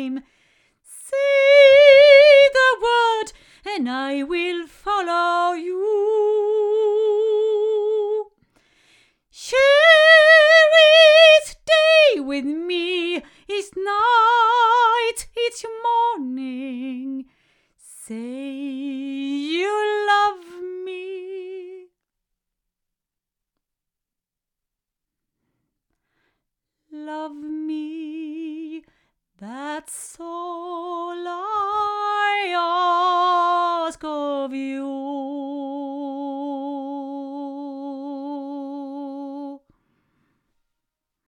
name. Say the word and I will follow you. Share it day with me, it's night, it's morning. Say you love me. Love me, that's all.